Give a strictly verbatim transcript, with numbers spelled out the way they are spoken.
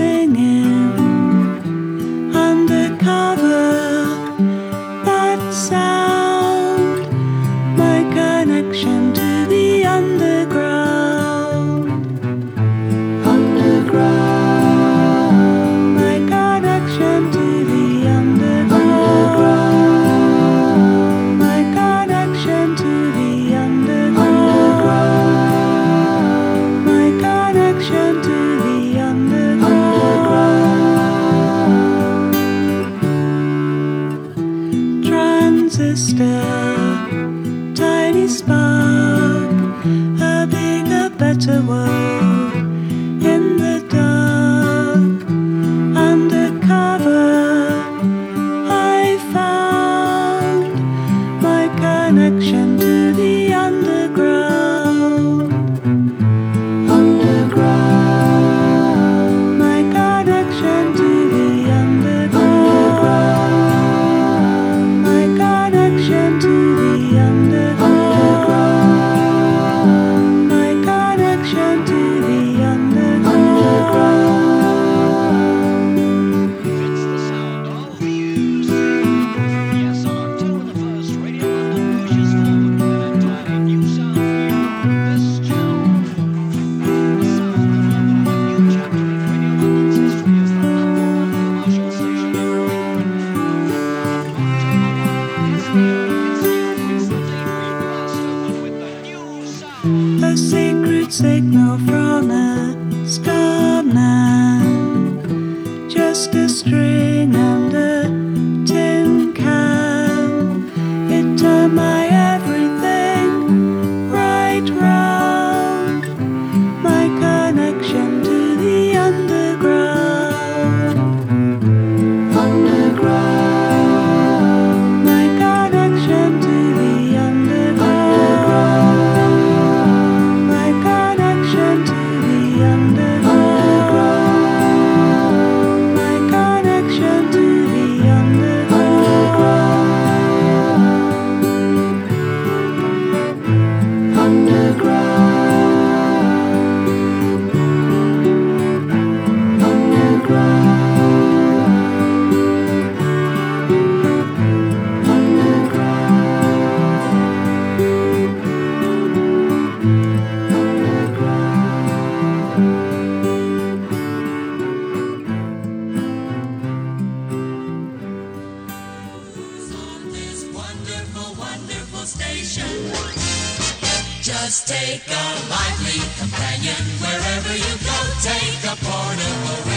singing undercover. That sound, my connection to the underground. Underground, my connection to the underground. My connection to the underground. My connection to the underground. Transistor, tiny spark, a bigger, better world in the dark. Undercover, I found my connection to the underground. Underground, my connection to the underground. My connection to the underground. My connection to the underground. It's the sound of music. Yes, on October the first, Radio London pushes forward with an entirely new sound for you. This channel. The sound of London on a new chapter in Radio London's history as the number one commercial station in England. October is here. It's new. It's the daybreak master, but with the new sound. A secret signal from a starman, just a string and a tin can. It turned my everything right round. My connection to the underground. Underground, my connection to the underground. My connection to the underground. My connection to the underground. On this wonderful, wonderful station. Just take a lively companion wherever you go. Take a portable